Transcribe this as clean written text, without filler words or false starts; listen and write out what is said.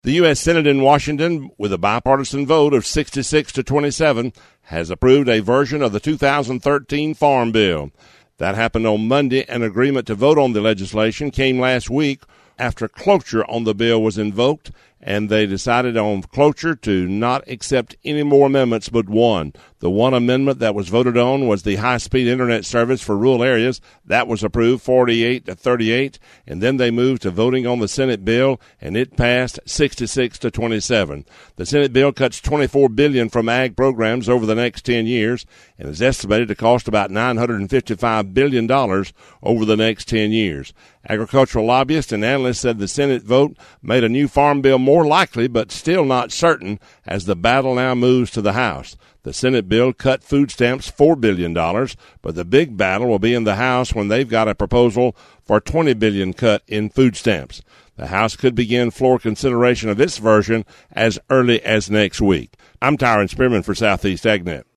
The U.S. Senate in Washington, with a bipartisan vote of 66 to 27, has approved a version of the 2013 Farm Bill. That happened on Monday. An agreement to vote on the legislation came last week after cloture on the bill was invoked, and they decided on cloture to not accept any more amendments but one. The one amendment that was voted on was the high-speed internet service for rural areas. That was approved 48 to 38, and then they moved to voting on the Senate bill, and it passed 66 to 27. The Senate bill cuts $24 billion from ag programs over the next 10 years and is estimated to cost about $955 billion over the next 10 years. Agricultural lobbyists and analysts said the Senate vote made a new farm bill more likely, but still not certain, as the battle now moves to the House. The Senate bill cut food stamps $4 billion, but the big battle will be in the House when they've got a proposal for a $20 billion cut in food stamps. The House could begin floor consideration of its version as early as next week. I'm Tyron Spearman for Southeast AgNet.